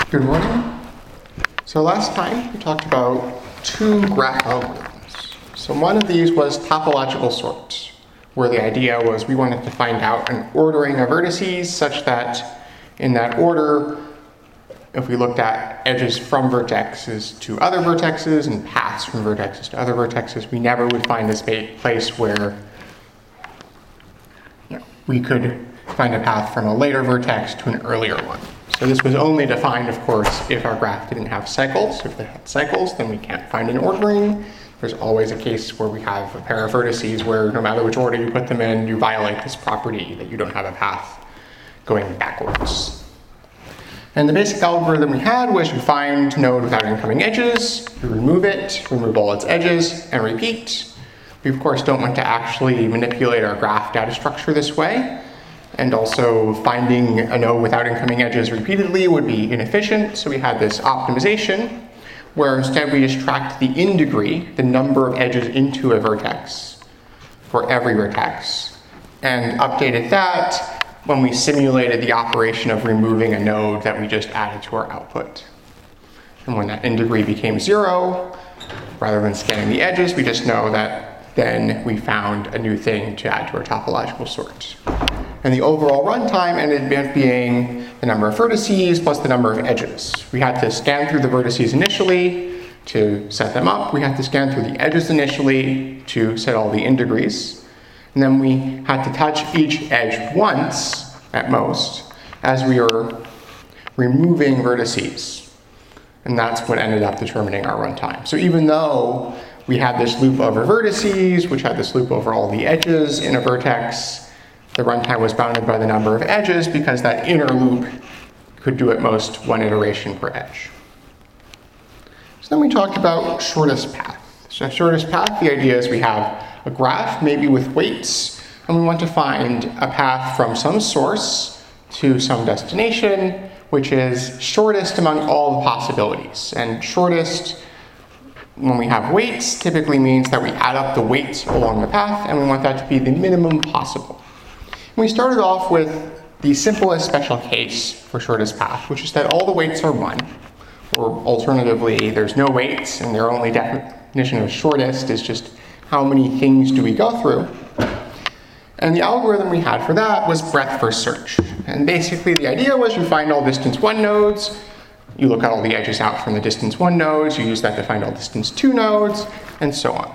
Good morning. So last time we talked about two graph algorithms. So one of these was topological sort, where the idea was we wanted to find out an ordering of vertices such that in that order, if we looked at edges from vertexes to other vertexes and paths from vertexes to other vertexes, we never would find this place where we could find a path from a later vertex to an earlier one. So this was only defined, of course, if our graph didn't have cycles. If it had cycles, then we can't find an ordering. There's always a case where we have a pair of vertices where no matter which order you put them in, you violate this property that you don't have a path going backwards. And the basic algorithm we had was you find node without incoming edges, you remove it, remove all its edges, and repeat. We, of course, don't want to actually manipulate our graph data structure this way. And also finding a node without incoming edges repeatedly would be inefficient. So we had this optimization where instead we just tracked the in degree, the number of edges into a vertex for every vertex, and updated that when we simulated the operation of removing a node that we just added to our output. And when that in degree became 0, rather than scanning the edges, we just know that then we found a new thing to add to our topological sort. And the overall runtime ended up being the number of vertices plus the number of edges. We had to scan through the vertices initially to set them up. We had to scan through the edges initially to set all the in degrees. And then we had to touch each edge once, at most, as we were removing vertices. And that's what ended up determining our runtime. So even though we had this loop over vertices, which had this loop over all the edges in a vertex, the runtime was bounded by the number of edges because that inner loop could do at most one iteration per edge. So then we talked about shortest path. So shortest path, the idea is we have a graph, maybe with weights, and we want to find a path from some source to some destination, which is shortest among all the possibilities. And shortest, when we have weights, typically means that we add up the weights along the path, and we want that to be the minimum possible. We started off with the simplest special case for shortest path, which is that all the weights are 1, or alternatively, there's no weights, and their only definition of shortest is just how many things do we go through. And the algorithm we had for that was breadth first search. And basically the idea was you find all distance 1 nodes, you look at all the edges out from the distance 1 nodes, you use that to find all distance 2 nodes, and so on.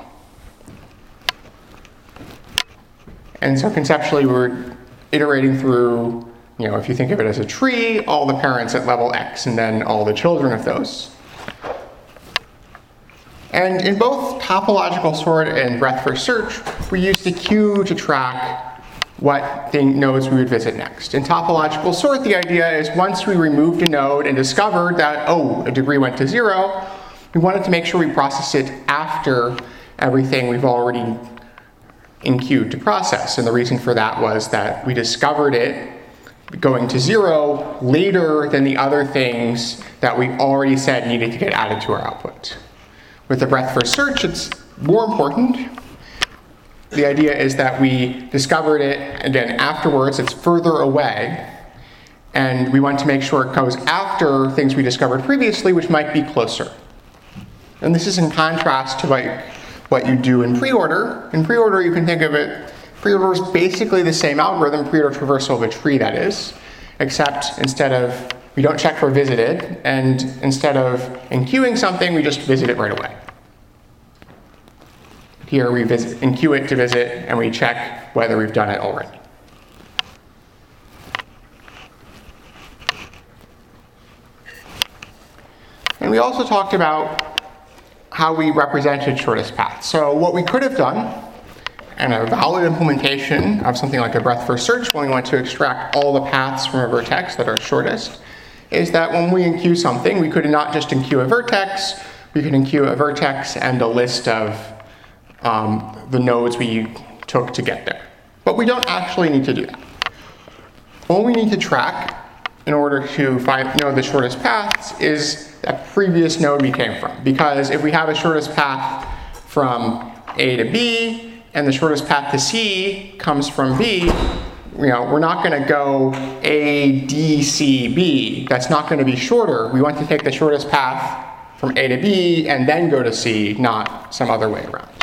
And so conceptually, we're iterating through, if you think of it as a tree, all the parents at level X, and then all the children of those. And in both topological sort and breadth first search, we used a queue to track what nodes we would visit next. In topological sort, the idea is once we removed a node and discovered that, a degree went to 0, we wanted to make sure we process it after everything we've already in queue to process. And the reason for that was that we discovered it going to 0 later than the other things that we already said needed to get added to our output. With the breadth first search, it's more important. The idea is that we discovered it, and then afterwards it's further away, and we want to make sure it goes after things we discovered previously, which might be closer. And this is in contrast to what you do in pre-order. In pre-order, you can think of it, pre-order is basically the same algorithm, pre-order traversal of a tree that is, except we don't check for visited, and instead of enqueuing something, we just visit it right away. Here we enqueue it to visit, and we check whether we've done it already. And we also talked about how we represented shortest path. So what we could have done, and a valid implementation of something like a breadth first search when we want to extract all the paths from a vertex that are shortest, is that when we enqueue something, we could not just enqueue a vertex, we could enqueue a vertex and a list of the nodes we took to get there. But we don't actually need to do that. All we need to track in order to know the shortest paths is that previous node we came from. Because if we have a shortest path from A to B, and the shortest path to C comes from B, we're not going to go A, D, C, B. That's not going to be shorter. We want to take the shortest path from A to B and then go to C, not some other way around.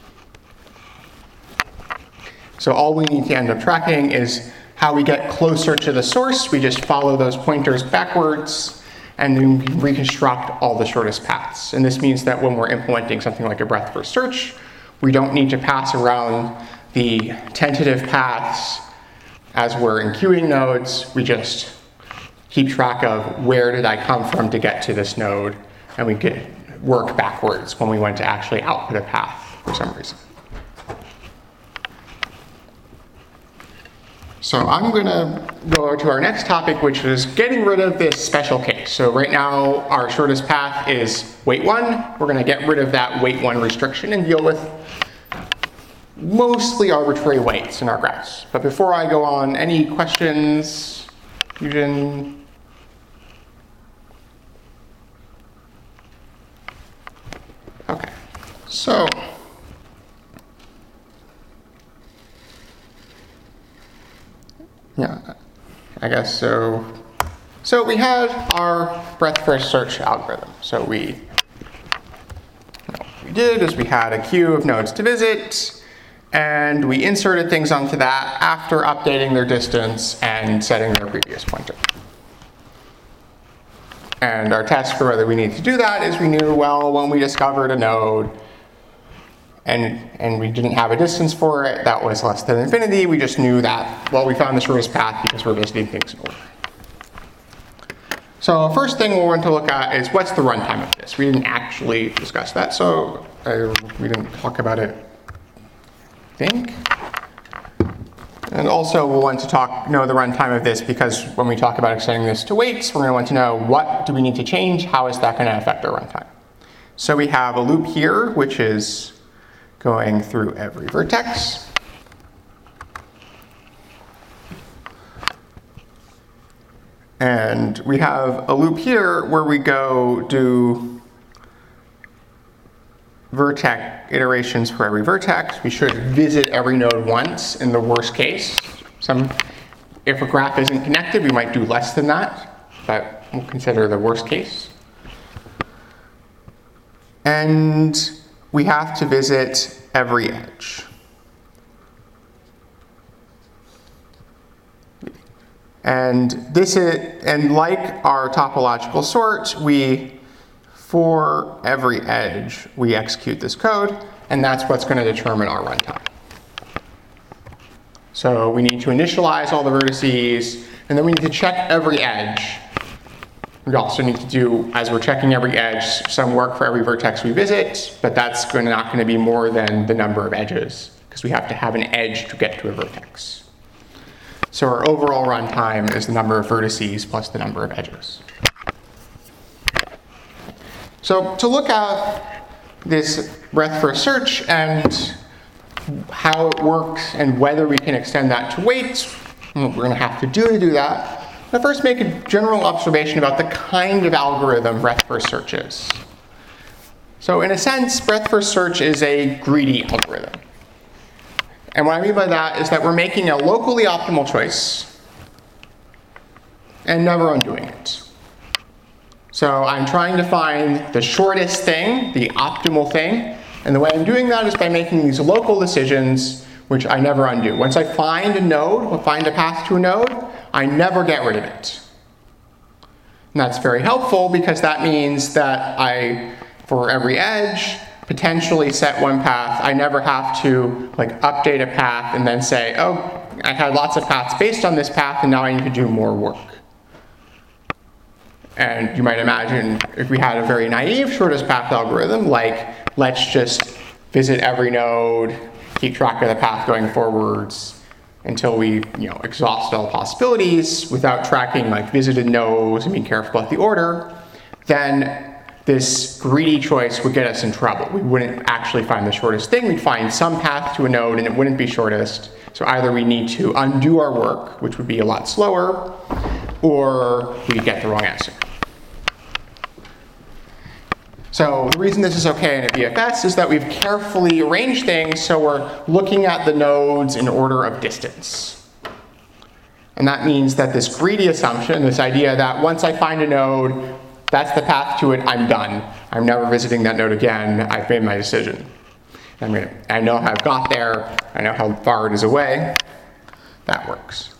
So all we need to end up tracking is how we get closer to the source. We just follow those pointers backwards and then reconstruct all the shortest paths. And this means that when we're implementing something like a breadth first search, we don't need to pass around the tentative paths as we're enqueuing nodes. We just keep track of where did I come from to get to this node, and we could work backwards when we want to actually output a path for some reason. So I'm going to go to our next topic, which is getting rid of this special case. So right now, our shortest path is weight 1. We're going to get rid of that weight 1 restriction and deal with mostly arbitrary weights in our graphs. But before I go on, any questions? Fusion? Okay, so yeah, I guess so. So we had our breadth first search algorithm. So what we did is we had a queue of nodes to visit, and we inserted things onto that after updating their distance and setting their previous pointer. And our test for whether we need to do that is we knew, well, when we discovered a node and we didn't have a distance for it that was less than infinity, we just knew that, well, we found the shortest path because we're visiting things in order. So first thing we want to look at is what's the runtime of this. We didn't actually discuss that, so we didn't talk about it, I think. And also we'll want to know the runtime of this because when we talk about extending this to weights, we're going to want to know what do we need to change, how is that going to affect our runtime. So we have a loop here, which is going through every vertex. And we have a loop here where we go do vertex iterations for every vertex. We should visit every node once in the worst case. If a graph isn't connected, we might do less than that, but we'll consider the worst case. And we have to visit every edge. And like our topological sort, for every edge, we execute this code, and that's what's going to determine our runtime. So we need to initialize all the vertices, and then we need to check every edge. We also need to do, as we're checking every edge, some work for every vertex we visit, but that's not going to be more than the number of edges, because we have to have an edge to get to a vertex. So our overall runtime is the number of vertices plus the number of edges. So to look at this breadth first search and how it works and whether we can extend that to weights, what we're going to have to do that, I'll first make a general observation about the kind of algorithm breadth first search is. So in a sense, breadth first search is a greedy algorithm. And what I mean by that is that we're making a locally optimal choice and never undoing it. So I'm trying to find the shortest thing, the optimal thing, and the way I'm doing that is by making these local decisions, which I never undo. Once I find a node, or find a path to a node, I never get rid of it. And that's very helpful because that means that for every edge, potentially set one path. I never have to update a path and then say, oh, I had lots of paths based on this path and now I need to do more work. And you might imagine if we had a very naive shortest path algorithm, like let's just visit every node, keep track of the path going forwards until we exhaust all possibilities without tracking visited nodes and being careful about the order, then this greedy choice would get us in trouble. We wouldn't actually find the shortest thing. We'd find some path to a node and it wouldn't be shortest. So either we need to undo our work, which would be a lot slower, or we get the wrong answer. So the reason this is okay in a BFS is that we've carefully arranged things so we're looking at the nodes in order of distance. And that means that this greedy assumption, this idea that once I find a node, that's the path to it, I'm done. I'm never visiting that node again. I've made my decision. I know how I've got there. I know how far it is away. That works.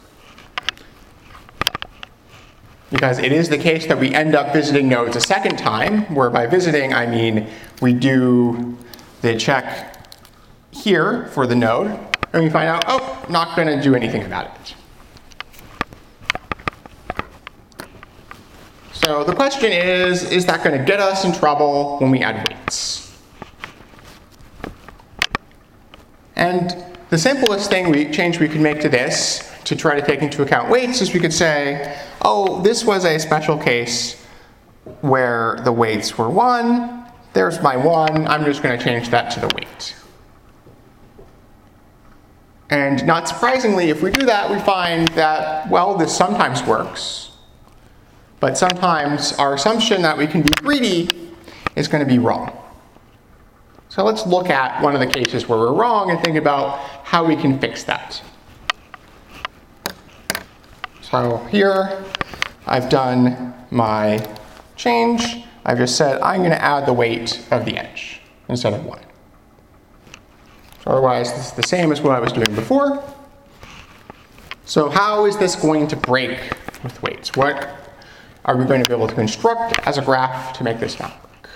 Because it is the case that we end up visiting nodes a second time, where by visiting I mean we do the check here for the node, and we find out, oh, not going to do anything about it. So the question is that going to get us in trouble when we add weights? And the simplest change we could make to this, to try to take into account weights, is we could say, oh, this was a special case where the weights were 1. There's my 1. I'm just going to change that to the weight. And not surprisingly, if we do that, we find that, well, this sometimes works. But sometimes our assumption that we can be greedy is going to be wrong. So let's look at one of the cases where we're wrong and think about how we can fix that. So here, I've done my change. I've just said I'm going to add the weight of the edge instead of 1. So otherwise, this is the same as what I was doing before. So how is this going to break with weights? What are we going to be able to construct as a graph to make this not work?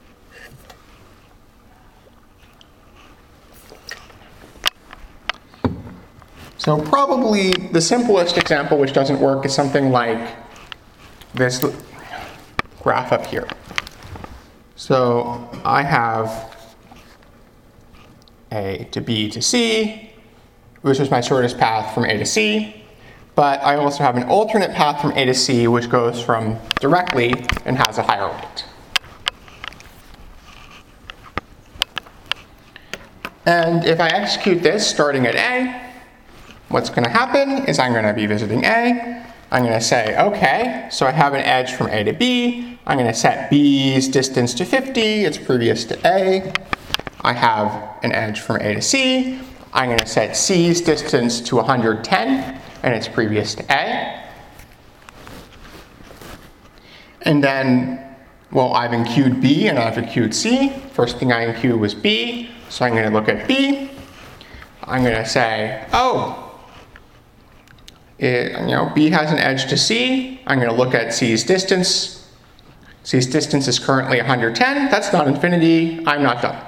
So probably the simplest example which doesn't work is something like this graph up here. So I have A to B to C, which is my shortest path from A to C. But I also have an alternate path from A to C, which goes from directly and has a higher weight. And if I execute this starting at A, what's going to happen is I'm going to be visiting A. I'm going to say, OK, so I have an edge from A to B. I'm going to set B's distance to 50. It's previous to A. I have an edge from A to C. I'm going to set C's distance to 110. And it's previous to A. And then, well, I've enqueued B and I've enqueued C. First thing I enqueued was B, so I'm going to look at B. I'm going to say, oh, B has an edge to C. I'm going to look at C's distance. C's distance is currently 110. That's not infinity. I'm not done.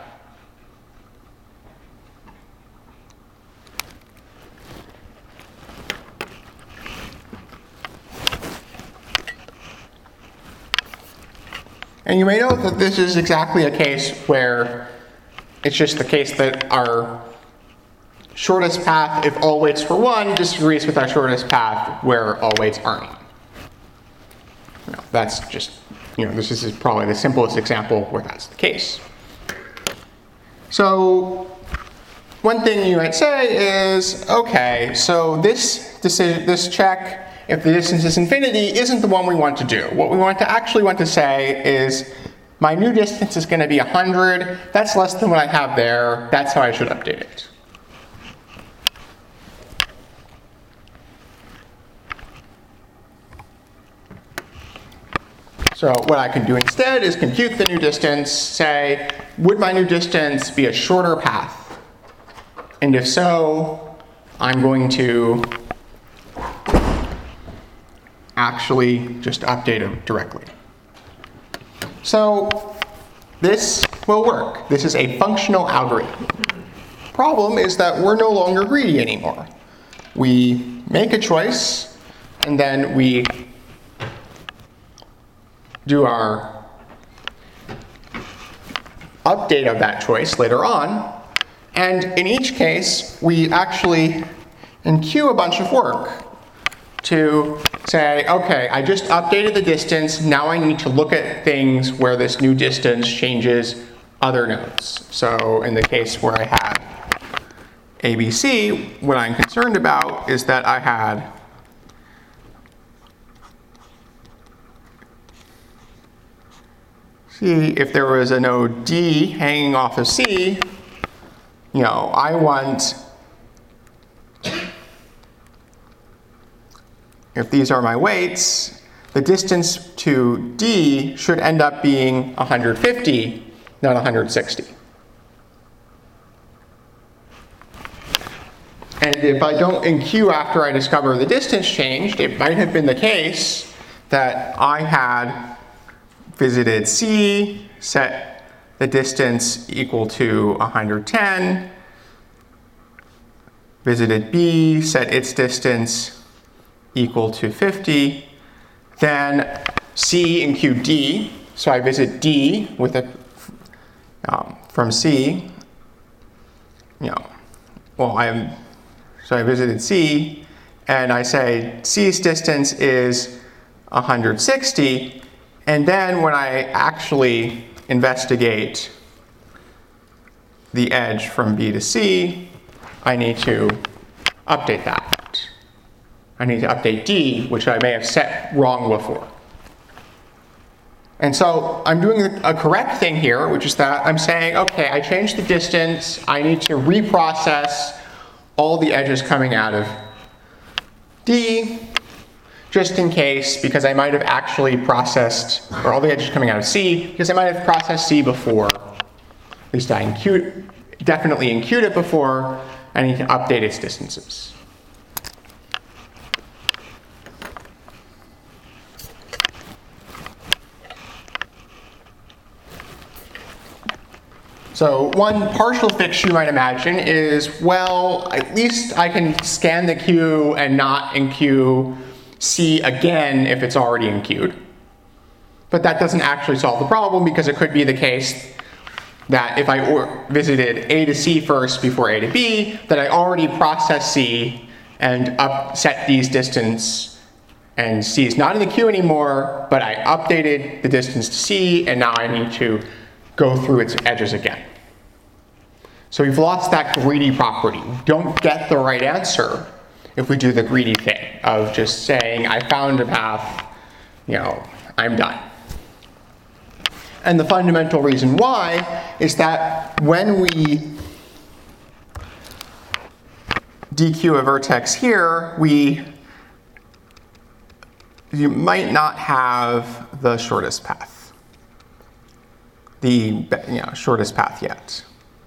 And you may note that this is exactly a case where it's just the case that our shortest path, if all weights were 1, disagrees with our shortest path where all weights aren't 1. That's just, this is probably the simplest example where that's the case. So one thing you might say is, okay, so this check, if the distance is infinity, isn't the one we want to do. What we want to say is, my new distance is going to be 100. That's less than what I have there. That's how I should update it. So what I can do instead is compute the new distance, say, would my new distance be a shorter path? And if so, I'm going to actually just update them directly. So this will work. This is a functional algorithm. Problem is that we're no longer greedy anymore. We make a choice, and then we do our update of that choice later on. And in each case, we actually enqueue a bunch of work to say, okay, I just updated the distance. Now I need to look at things where this new distance changes other nodes. So in the case where I had ABC, what I'm concerned about is that I had C, if there was a node D hanging off of C, I want if these are my weights, the distance to D should end up being 150, not 160. And if I don't enqueue after I discover the distance changed, it might have been the case that I had visited C, set the distance equal to 110, visited B, set its distance equal to 50, then C enqueued D, so I visit D with a, from C, so I visited C, and I say C's distance is 160, and then when I actually investigate the edge from B to C, I need to update that. I need to update D, which I may have set wrong before. And so I'm doing a correct thing here, which is that I'm saying, okay, I changed the distance, I need to reprocess all the edges coming out of D, just in case, because I might have actually processed, or all the edges coming out of C, because I might have processed C before. At least I definitely enqueued it before. I need to update its distances. So one partial fix you might imagine is, well, at least I can scan the queue and not enqueue C again if it's already enqueued. But that doesn't actually solve the problem, because it could be the case that if I visited A to C first before A to B, that I already processed C and set D's distance, and C is not in the queue anymore, but I updated the distance to C, and now I need to go through its edges again. So we've lost that greedy property. We don't get the right answer if we do the greedy thing of just saying, I found a path, I'm done. And the fundamental reason why is that when we dequeue a vertex here, you might not have the shortest path, the shortest path yet.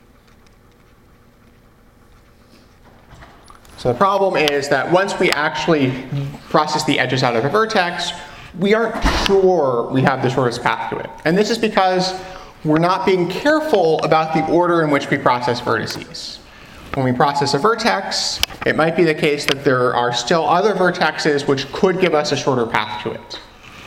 So the problem is that once we actually process the edges out of a vertex, we aren't sure we have the shortest path to it. And this is because we're not being careful about the order in which we process vertices. When we process a vertex, it might be the case that there are still other vertexes which could give us a shorter path to it.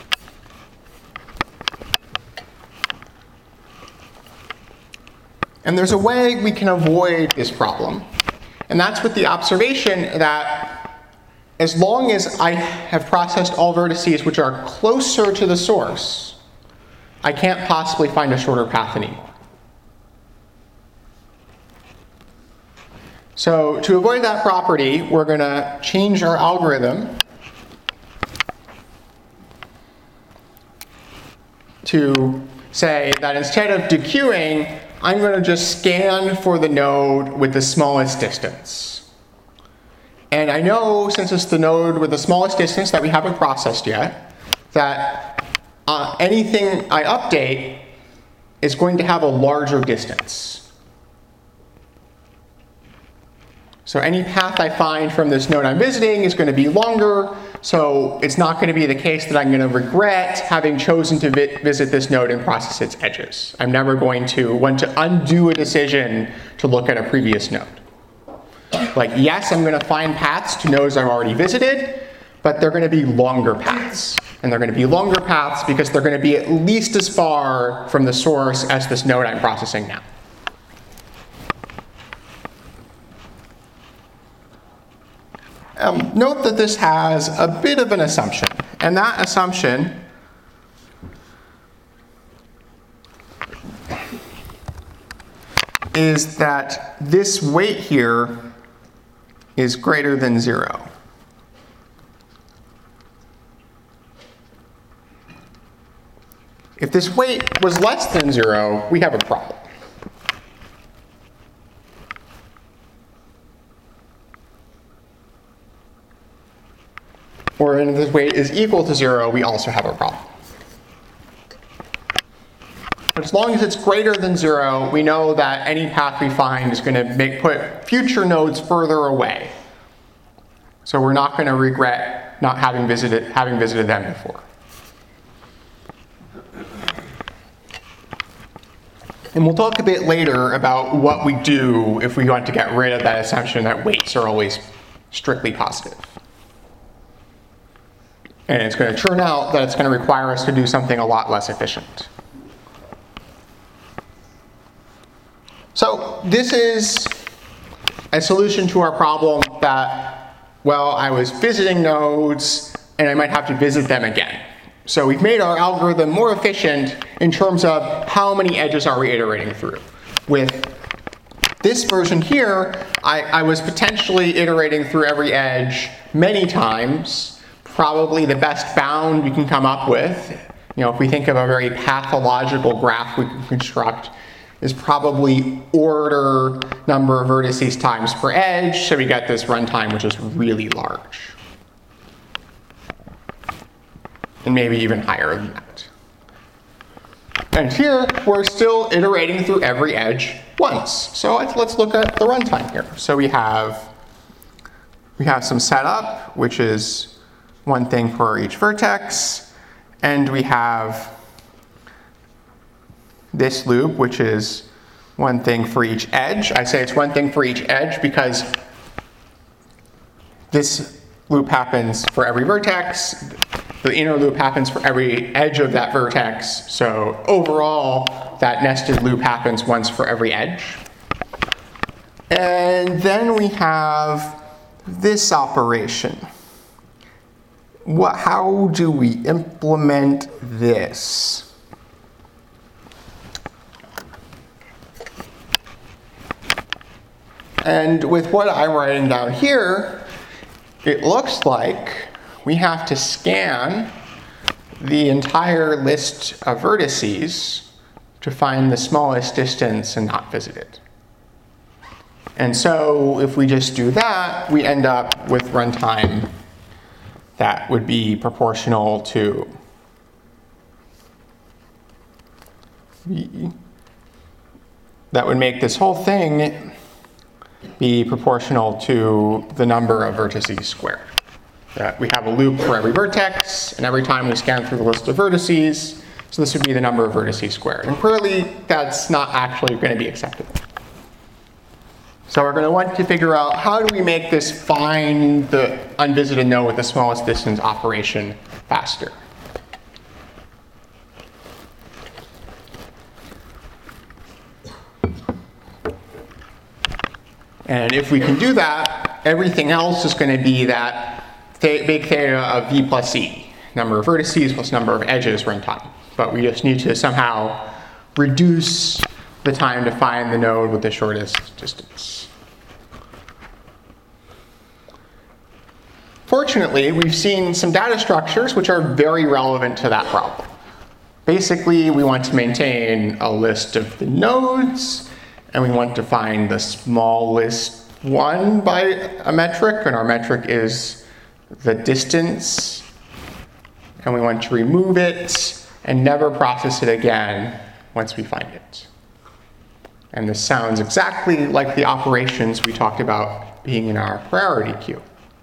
And there's a way we can avoid this problem. And that's with the observation that as long as I have processed all vertices which are closer to the source, I can't possibly find a shorter path anymore. So to avoid that property, we're going to change our algorithm to say that instead of dequeuing, I'm going to just scan for the node with the smallest distance. And I know, since it's the node with the smallest distance that we haven't processed yet, that anything I update is going to have a larger distance. So any path I find from this node I'm visiting is going to be longer, so it's not going to be the case that I'm going to regret having chosen to visit this node and process its edges. I'm never going to want to undo a decision to look at a previous node. Like, yes, I'm going to find paths to nodes I've already visited, but they're going to be longer paths. And they're going to be longer paths because they're going to be at least as far from the source as this node I'm processing now. Note that this has a bit of an assumption, and that assumption is that this weight here is greater than 0. If this weight was less than 0, we have a problem. or if this weight is equal to 0, we also have a problem. But as long as it's greater than 0, we know that any path we find is going to put future nodes further away. So we're not going to regret not having visited them before. And we'll talk a bit later about what we do if we want to get rid of that assumption that weights are always strictly positive. And it's going to turn out that it's going to require us to do something a lot less efficient. So this is a solution to our problem that, well, I was visiting nodes and I might have to visit them again. So we've made our algorithm more efficient in terms of how many edges are we iterating through. With this version here, I was potentially iterating through every edge many times. Probably the best bound we can come up with, if we think of a very pathological graph we can construct, is probably order number of vertices times per edge. So we get this runtime which is really large. And maybe even higher than that. And here, we're still iterating through every edge once. So let's look at the runtime here. So we have some setup, which is one thing for each vertex. And we have this loop, which is one thing for each edge. I say it's one thing for each edge because this loop happens for every vertex. The inner loop happens for every edge of that vertex. So overall, that nested loop happens once for every edge. And then we have this operation. How do we implement this? And with what I'm writing down here, it looks like we have to scan the entire list of vertices to find the smallest distance and not visit it. And so if we just do that, we end up with runtime that would be proportional to that would make this whole thing be proportional to the number of vertices squared. We have a loop for every vertex, and every time we scan through the list of vertices, so this would be the number of vertices squared. And clearly, that's not actually going to be acceptable. So we're going to want to figure out how do we make this find the unvisited node with the smallest distance operation faster. And if we can do that, everything else is going to be that big theta of v plus e, number of vertices plus number of edges runtime. But we just need to somehow reduce the time to find the node with the shortest distance. Fortunately, we've seen some data structures which are very relevant to that problem. Basically, we want to maintain a list of the nodes, and we want to find the smallest one by a metric, and our metric is the distance, and we want to remove it and never process it again once we find it. And this sounds exactly like the operations we talked about being in our priority queue.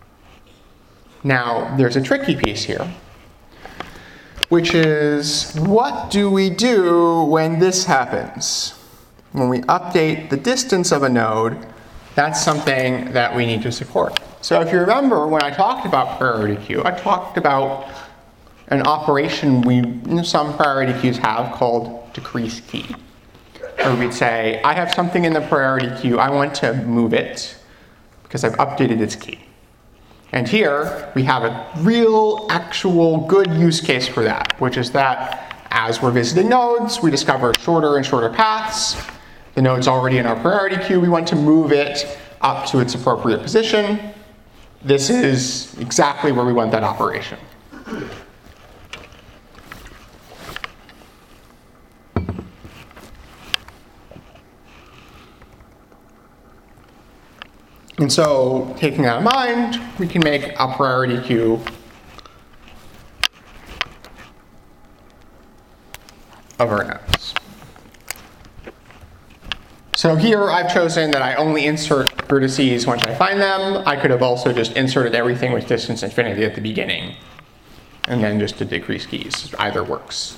Now, there's a tricky piece here, which is what do we do when this happens? When we update the distance of a node, that's something that we need to support. So if you remember, when I talked about priority queue, I talked about an operation some priority queues have called decrease key. Or we'd say, I have something in the priority queue, I want to move it because I've updated its key. And here, we have a real, actual, good use case for that, which is that as we're visiting nodes, we discover shorter and shorter paths. The node's already in our priority queue, we want to move it up to its appropriate position. This is exactly where we want that operation. And so, taking that in mind, we can make a priority queue of our nodes. So here I've chosen that I only insert vertices once I find them. I could have also just inserted everything with distance infinity at the beginning, and then just to decrease keys. Either works.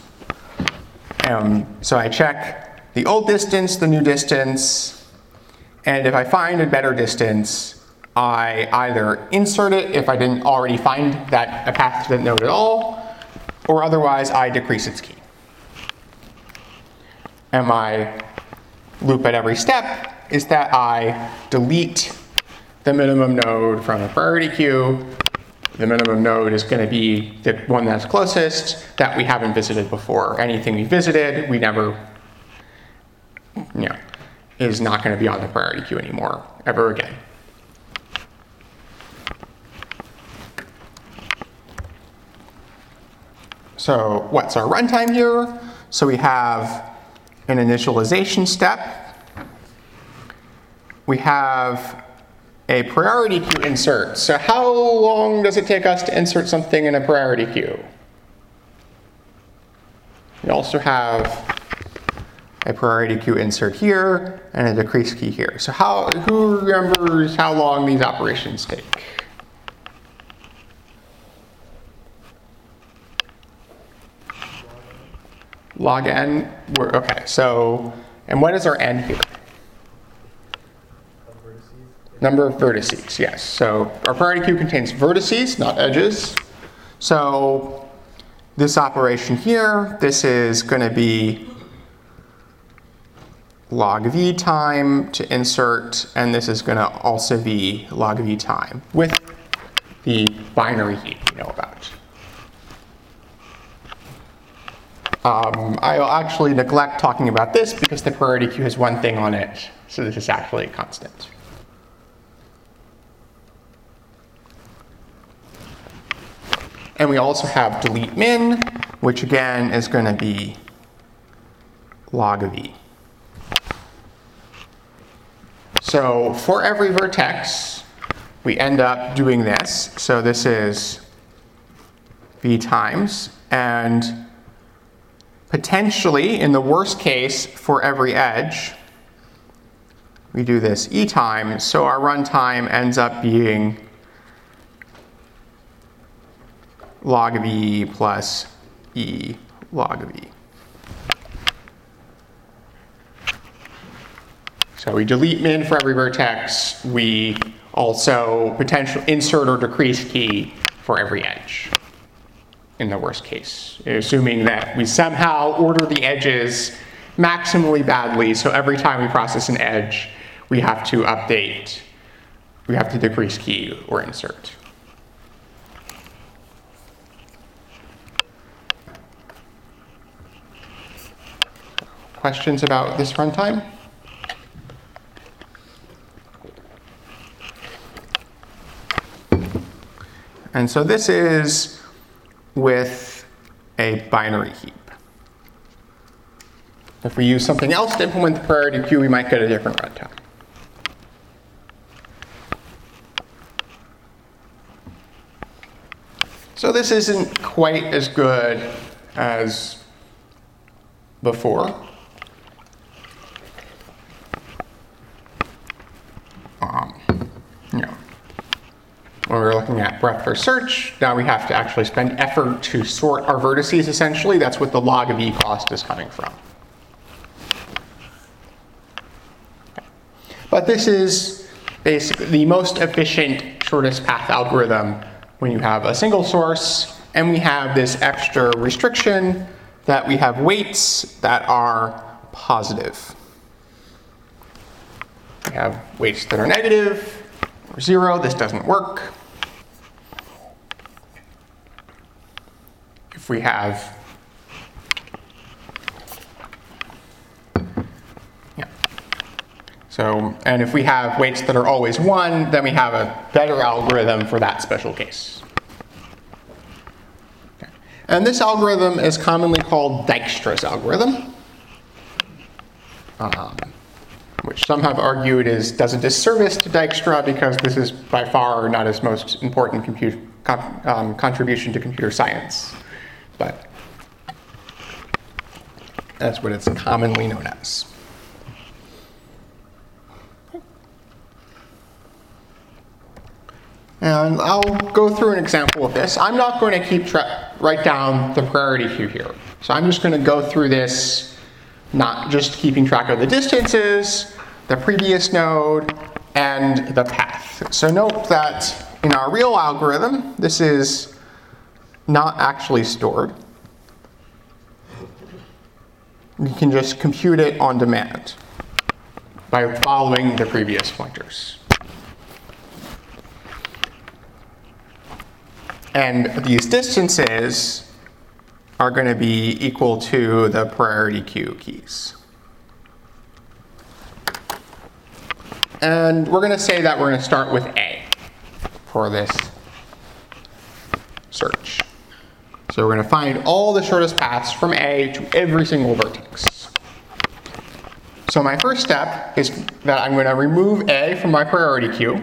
So I check the old distance, the new distance, and if I find a better distance, I either insert it if I didn't already find a path to the node at all, or otherwise I decrease its key. And my loop at every step is that I delete the minimum node from a priority queue. The minimum node is going to be the one that's closest that we haven't visited before. Anything we visited, we never, is not going to be on the priority queue anymore, ever again. So what's our runtime here? So we have an initialization step. We have a priority queue insert. So how long does it take us to insert something in a priority queue? We also have a priority queue insert here and a decrease key here. So who remembers how long these operations take? Log n, okay, so, and what is our n here? Number of vertices, yes. So our priority queue contains vertices, not edges. So this operation here, this is going to be log v time to insert, and this is going to also be log v time with the binary heap we know about. I'll actually neglect talking about this because the priority queue has one thing on it, so this is actually a constant. And we also have delete min, which again is going to be log of v. So for every vertex, we end up doing this. So this is v times, and potentially, in the worst case, for every edge, we do this e times. So our runtime ends up being log of e plus e log of e. So we delete min for every vertex. We also potentially insert or decrease key for every edge in the worst case, assuming that we somehow order the edges maximally badly. So every time we process an edge, we have to update, we have to decrease key or insert. Questions about this runtime? And so this is with a binary heap. If we use something else to implement the priority queue, we might get a different runtime. So this isn't quite as good as before. When we were looking at breadth first search, now we have to actually spend effort to sort our vertices, essentially. That's what the log of e cost is coming from. Okay. But this is basically the most efficient shortest path algorithm when you have a single source, and we have this extra restriction that we have weights that are positive. We have weights that are negative or 0. This doesn't work. If we have, and if we have weights that are always 1, then we have a better algorithm for that special case. Okay. And this algorithm is commonly called Dijkstra's algorithm, which some have argued does a disservice to Dijkstra because this is by far not his most important contribution to computer science. But That's what it's commonly known as. And I'll go through an example of this. I'm not going to write down the priority queue here. So I'm just going to go through this, not just keeping track of the distances, the previous node, and the path. So note that in our real algorithm, this is not actually stored. You can just compute it on demand by following the previous pointers. And these distances are going to be equal to the priority queue keys. And we're going to say that we're going to start with A for this search. So we're going to find all the shortest paths from A to every single vertex. So my first step is that I'm going to remove A from my priority queue.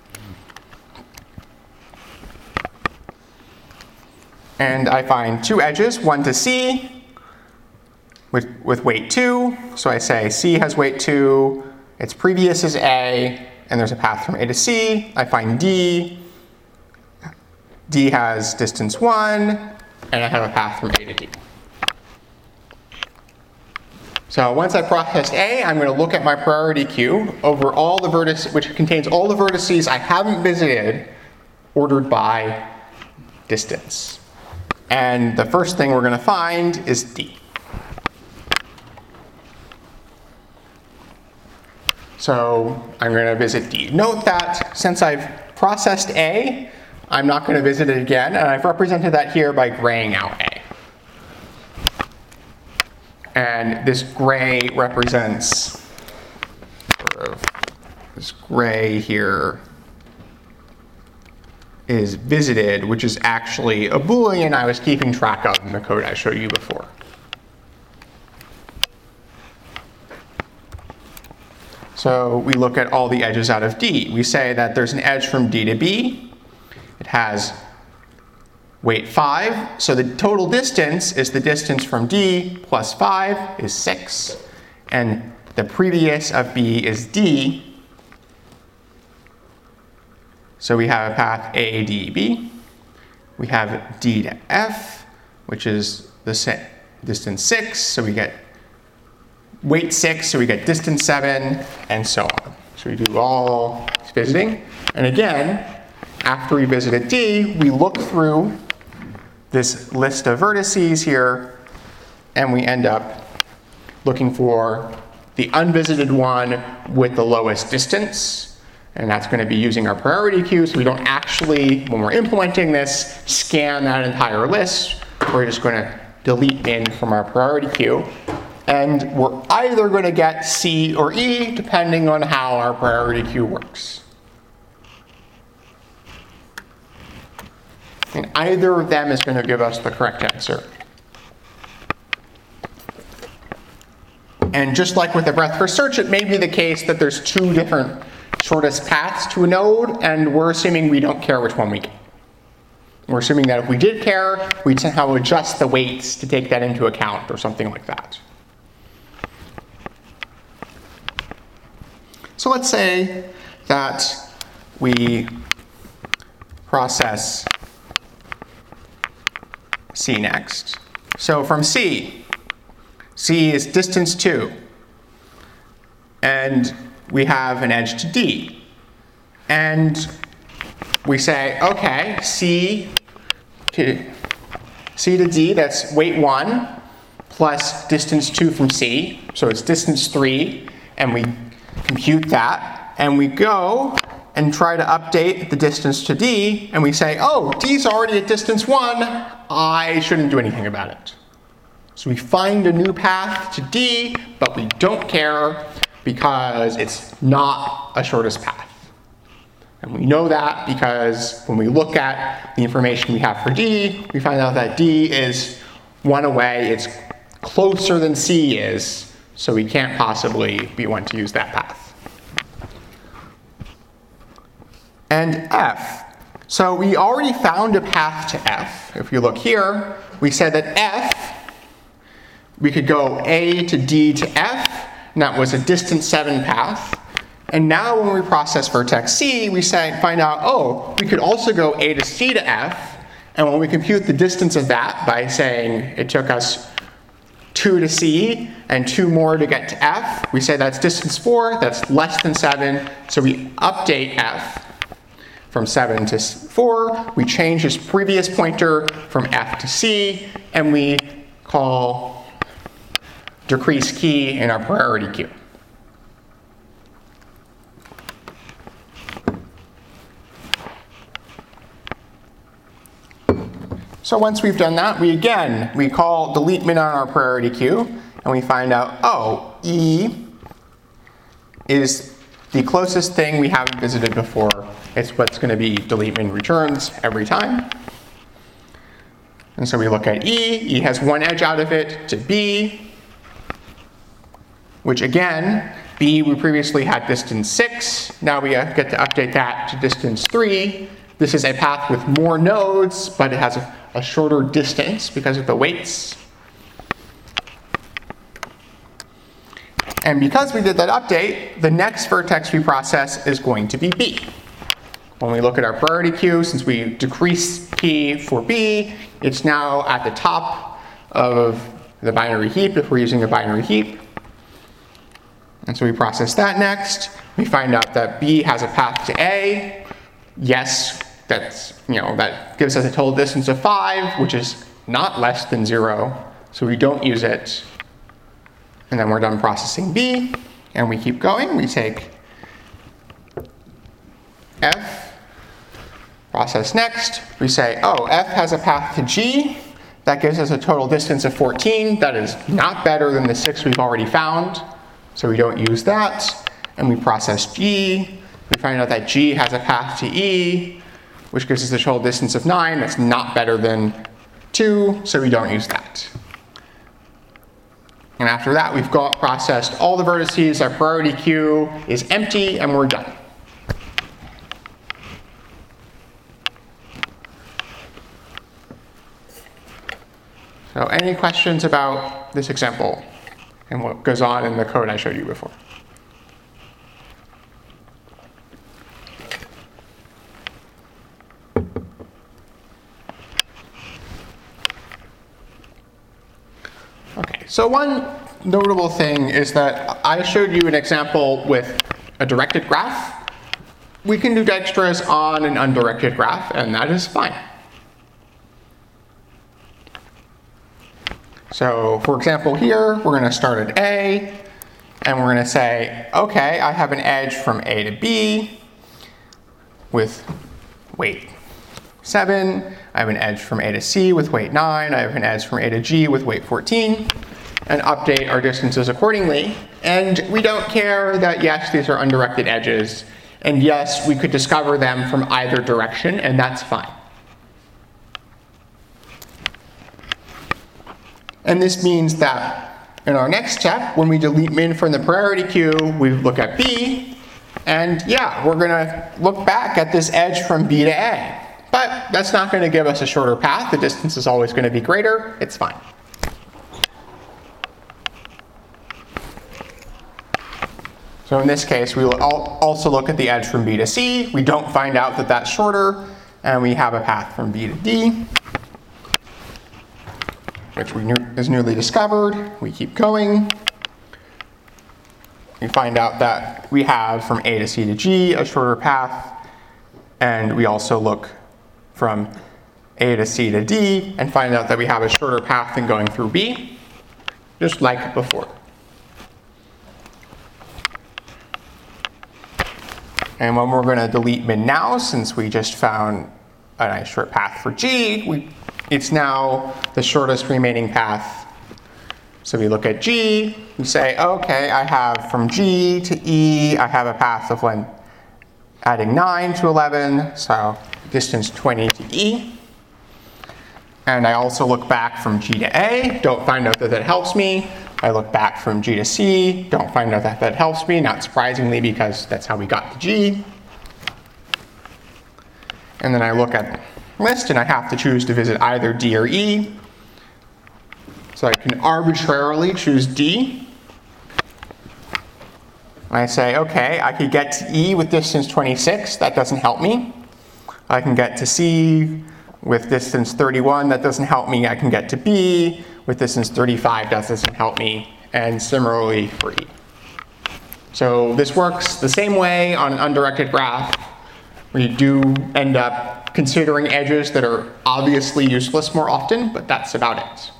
And I find two edges, one to C with weight 2. So I say C has weight 2, its previous is A, and there's a path from A to C. I find D. D has distance 1, and I have a path from A to D. So once I processed A, I'm going to look at my priority queue over all the vertices, which contains all the vertices I haven't visited, ordered by distance. And the first thing we're going to find is D. So I'm going to visit D. Note that since I've processed A, I'm not going to visit it again, and I've represented that here by graying out A. And this gray represents this gray here is visited, which is actually a Boolean I was keeping track of in the code I showed you before. So we look at all the edges out of D. We say that there's an edge from D to B. It has weight 5. So the total distance is the distance from D plus 5 is 6. And the previous of B is D. So we have a path A, D, B. We have D to F, which is the distance 6. So we get weight 6, so we get distance 7, and so on. So we do all visiting. And again, after we visited D, we look through this list of vertices here, and we end up looking for the unvisited one with the lowest distance. And that's going to be using our priority queue, so we don't actually, when we're implementing this, scan that entire list. We're just going to delete min from our priority queue. And we're either going to get C or E, depending on how our priority queue works. And either of them is going to give us the correct answer. And just like with the breadth first search, it may be the case that there's two different shortest paths to a node, and we're assuming we don't care which one we get. We're assuming that if we did care, we'd somehow adjust the weights to take that into account or something like that. So let's say that we process C next. So from C is distance 2. And we have an edge to D. And we say, okay, C to D, that's weight 1, plus distance 2 from C. So it's distance 3, and we compute that. And we go and try to update the distance to D, and we say, oh, D's already at distance 1, I shouldn't do anything about it. So we find a new path to D, but we don't care because it's not a shortest path. And we know that because when we look at the information we have for D, we find out that D is 1 away. It's closer than C is, so we can't possibly be one to use that path. And F. So we already found a path to F. If you look here, we said that F we could go A to D to F, and that was a distance 7 path. And now when we process vertex C, we find out, oh, we could also go A to C to F, and when we compute the distance of that by saying it took us 2 to C and 2 more to get to F, we say that's distance 4, that's less than 7, so we update F from 7 to 4, we change this previous pointer from F to C, and we call decrease key in our priority queue. So once we've done that, we call delete min on our priority queue, and we find out, oh, E is the closest thing we haven't visited before. It's what's going to be delete min returns every time. And so we look at E. E has 1 edge out of it to B, which again, B we previously had distance 6. Now we get to update that to distance 3. This is a path with more nodes, but it has a shorter distance because of the weights. And because we did that update, the next vertex we process is going to be B. When we look at our priority queue, since we decrease P for B, it's now at the top of the binary heap if we're using a binary heap. And so we process that next. We find out that B has a path to A. Yes, that gives us a total distance of 5, which is not less than 0, so we don't use it. And then we're done processing B, and we keep going. We take F, process next. We say, oh, F has a path to G. That gives us a total distance of 14. That is not better than the 6 we've already found, so we don't use that. And we process G. We find out that G has a path to E, which gives us a total distance of 9. That's not better than 2, so we don't use that. And after that, we've processed all the vertices, our priority queue is empty, and we're done. So any questions about this example and what goes on in the code I showed you before? Okay, so one notable thing is that I showed you an example with a directed graph. We can do Dijkstra's on an undirected graph, and that is fine. So for example here, we're going to start at A, and we're going to say, okay, I have an edge from A to B with weight 7. I have an edge from A to C with weight 9. I have an edge from A to G with weight 14. And update our distances accordingly. And we don't care that, yes, these are undirected edges. And yes, we could discover them from either direction, and that's fine. And this means that in our next step, when we delete min from the priority queue, we look at B. And yeah, we're going to look back at this edge from B to A. But that's not going to give us a shorter path. The distance is always going to be greater. It's fine. So in this case, we will also look at the edge from B to C. We don't find out that that's shorter. And we have a path from B to D, which is newly discovered. We keep going. We find out that we have from A to C to G a shorter path. And we also look from A to C to D and find out that we have a shorter path than going through B, just like before. And when we're going to delete min now, since we just found a nice short path for G, it's now the shortest remaining path. So we look at G, we say, okay, I have from G to E, I have a path of adding 9 to 11, so distance 20 to E. And I also look back from G to A, don't find out that that helps me. I look back from G to C, don't find out that that helps me, not surprisingly because that's how we got to G. And then I look at the list and I have to choose to visit either D or E. So I can arbitrarily choose D. I say, okay, I could get to E with distance 26. That doesn't help me. I can get to C with distance 31. That doesn't help me. I can get to B with distance 35. That doesn't help me. And similarly for E. So this works the same way on an undirected graph, where you do end up considering edges that are obviously useless more often, but that's about it.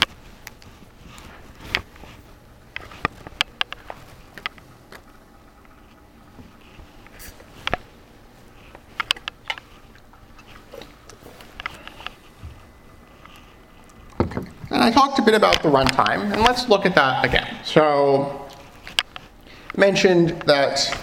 Okay. And I talked a bit about the runtime, and let's look at that again. So I mentioned that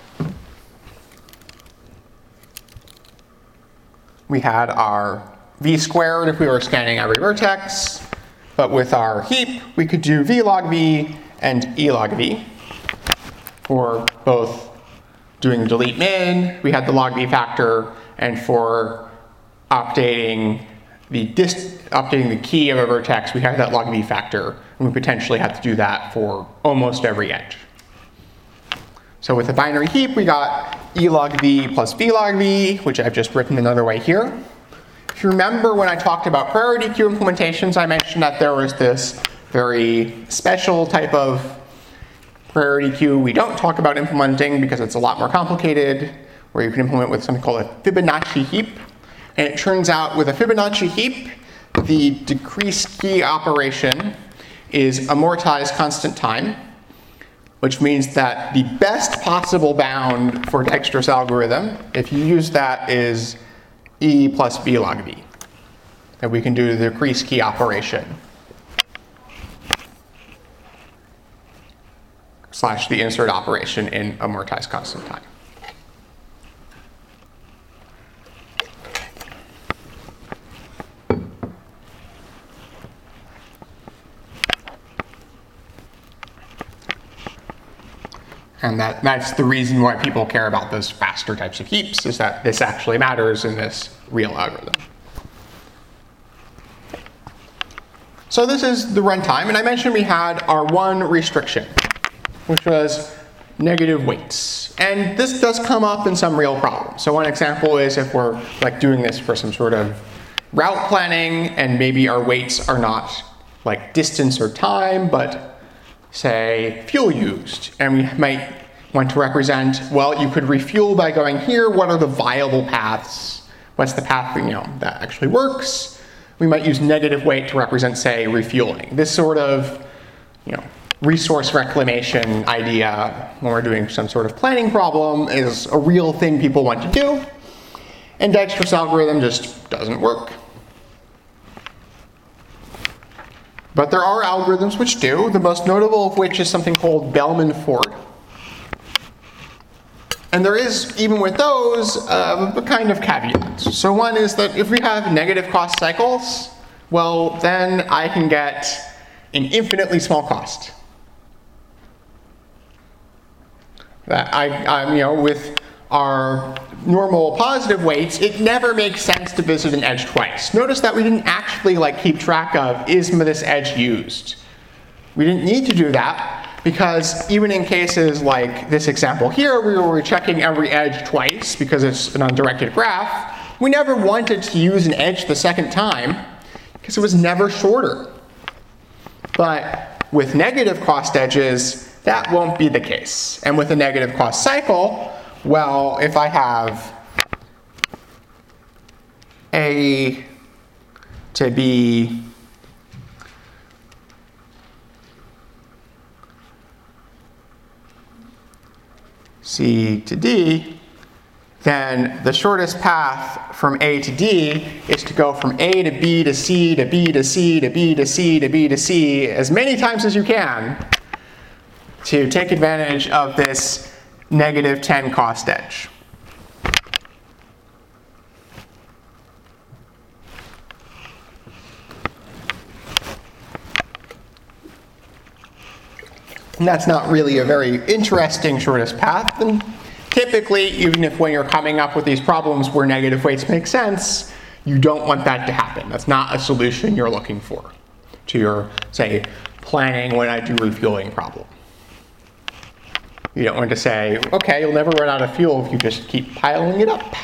we had our v squared if we were scanning every vertex, but with our heap, we could do v log v and e log v. For both doing delete min, we had the log v factor, and for updating the key of a vertex, we had that log v factor, and we potentially had to do that for almost every edge. So with a binary heap, we got e log v plus v log v, which I've just written another way here. If you remember when I talked about priority queue implementations, I mentioned that there was this very special type of priority queue we don't talk about implementing because it's a lot more complicated, where you can implement with something called a Fibonacci heap. And it turns out with a Fibonacci heap, the decrease key operation is amortized constant time, which means that the best possible bound for Dijkstra's algorithm, if you use that, is E plus V log V. That we can do the decrease key operation / the insert operation in amortized constant time. And that's the reason why people care about those faster types of heaps, is that this actually matters in this real algorithm. So this is the runtime, and I mentioned we had our one restriction, which was negative weights. And this does come up in some real problems. So one example is if we're like doing this for some sort of route planning, and maybe our weights are not like distance or time, but say fuel used, and we might want to represent, well, you could refuel by going here. What are the viable paths? What's the path that actually works? We might use negative weight to represent, say, refueling. This sort of resource reclamation idea when we're doing some sort of planning problem is a real thing people want to do, and Dijkstra's algorithm just doesn't work. But there are algorithms which do, the most notable of which is something called Bellman-Ford. And there is, even with those, a kind of caveat. So one is that if we have negative cost cycles, well, then I can get an infinitely small cost. That with our normal positive weights, it never makes sense to visit an edge twice. Notice that we didn't actually keep track of, is this edge used? We didn't need to do that, because even in cases like this example here, where we're checking every edge twice because it's an undirected graph, we never wanted to use an edge the second time because it was never shorter. But with negative cost edges, that won't be the case. And with a negative cost cycle, well, if I have A to B C to D, then the shortest path from A to D is to go from A to B to C to B to C to B to C to B to C as many times as you can to take advantage of this negative 10 cost edge. And that's not really a very interesting shortest path. And typically, even if when you're coming up with these problems where negative weights make sense, you don't want that to happen. That's not a solution you're looking for. to your, say, planning when I do refueling problem. You don't want to say, okay, you'll never run out of fuel if you just keep piling it up.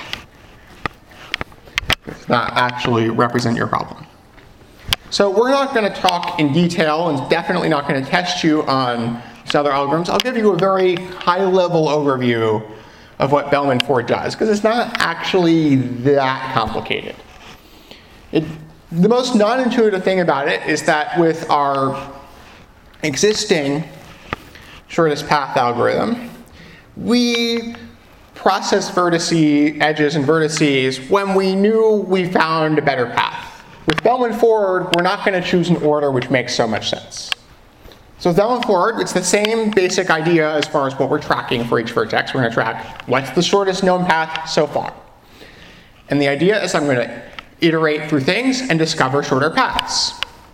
It's not actually represent your problem. So we're not going to talk in detail and definitely not going to test you on these other algorithms. I'll give you a very high-level overview of what Bellman-Ford does, because it's not actually that complicated. The most non-intuitive thing about it is that with our existing shortest path algorithm, we process vertices, edges and vertices when we knew we found a better path. With Bellman-Ford, we're not going to choose an order which makes so much sense. So with Bellman-Ford, it's the same basic idea as far as what we're tracking for each vertex. We're going to track what's the shortest known path so far. And the idea is I'm going to iterate through things and discover shorter paths.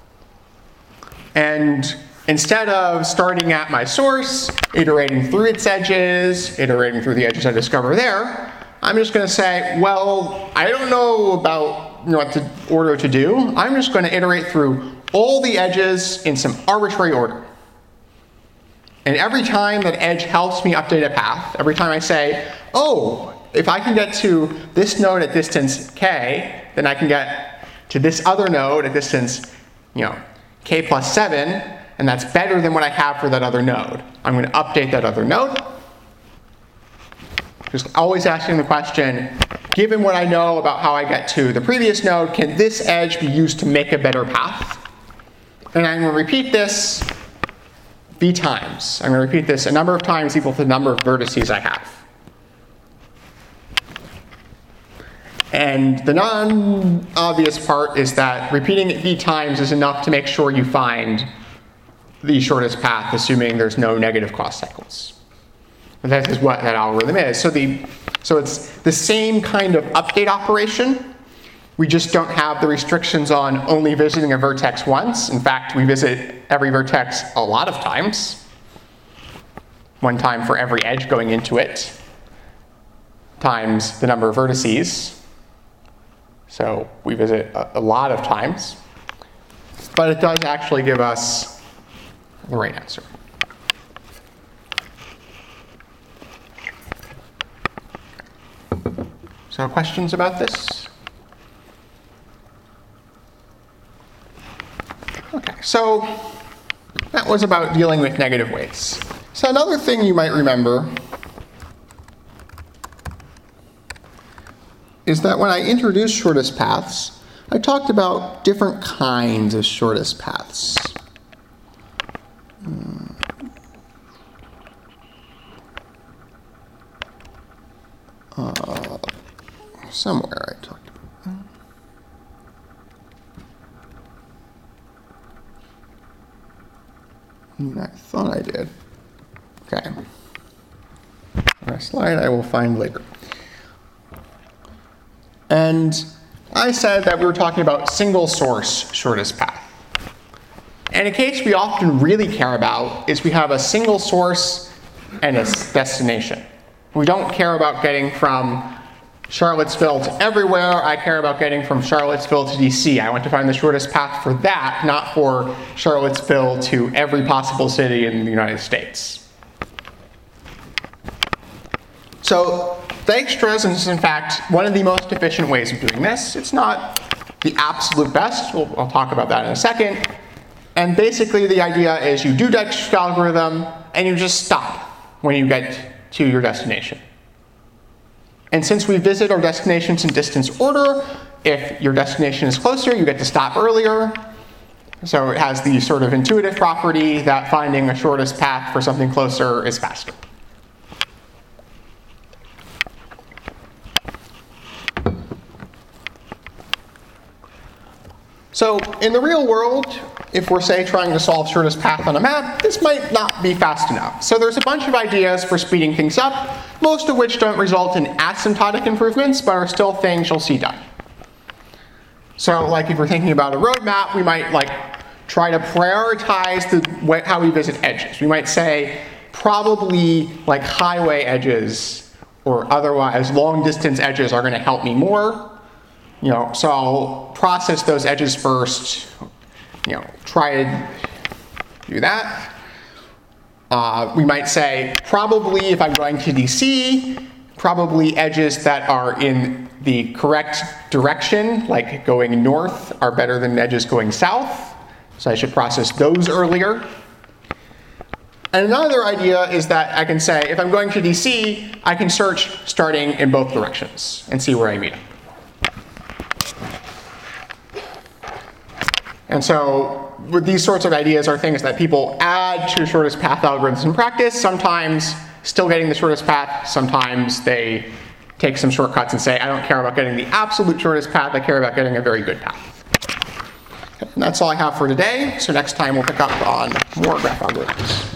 And instead of starting at my source, iterating through its edges, iterating through the edges I discover there, I'm just going to say, well, I don't know about what order to do. I'm just going to iterate through all the edges in some arbitrary order. And every time that edge helps me update a path, every time I say, oh, if I can get to this node at distance k, then I can get to this other node at distance, k plus 7, and that's better than what I have for that other node. I'm going to update that other node. Just always asking the question, given what I know about how I get to the previous node, can this edge be used to make a better path? And I'm going to repeat this v times. I'm going to repeat this a number of times equal to the number of vertices I have. And the non-obvious part is that repeating it v times is enough to make sure you find the shortest path, assuming there's no negative cost cycles. And that is what that algorithm is. So it's the same kind of update operation. We just don't have the restrictions on only visiting a vertex once. In fact, we visit every vertex a lot of times. One time for every edge going into it, times the number of vertices. So we visit a lot of times. But it does actually give us the right answer. So questions about this? Okay, so that was about dealing with negative weights. So another thing you might remember is that when I introduced shortest paths, I talked about different kinds of shortest paths. Somewhere I talked about that. I thought I did. Okay. On a slide I will find later. And I said that we were talking about single source shortest path. And a case we often really care about is we have a single source and a destination. We don't care about getting from Charlottesville to everywhere. I care about getting from Charlottesville to DC. I want to find the shortest path for that, not for Charlottesville to every possible city in the United States. So Dijkstra's is, in fact, one of the most efficient ways of doing this. It's not the absolute best. I'll talk about that in a second. And basically, the idea is you do Dijkstra's algorithm, and you just stop when you get to your destination. And since we visit our destinations in distance order, if your destination is closer, you get to stop earlier. So it has the sort of intuitive property that finding the shortest path for something closer is faster. So in the real world, if we're, say, trying to solve shortest path on a map, this might not be fast enough. So there's a bunch of ideas for speeding things up, most of which don't result in asymptotic improvements, but are still things you'll see done. So like if we're thinking about a roadmap, we might try to prioritize how we visit edges. We might say probably highway edges or otherwise long distance edges are going to help me more. So I'll process those edges first, try to do that. We might say probably if I'm going to DC, probably edges that are in the correct direction, like going north, are better than edges going south. So I should process those earlier. And another idea is that I can say if I'm going to DC, I can search starting in both directions and see where I meet them. And so with these sorts of ideas are things that people add to shortest path algorithms in practice, sometimes still getting the shortest path, sometimes they take some shortcuts and say, I don't care about getting the absolute shortest path, I care about getting a very good path. And that's all I have for today, so next time we'll pick up on more graph algorithms.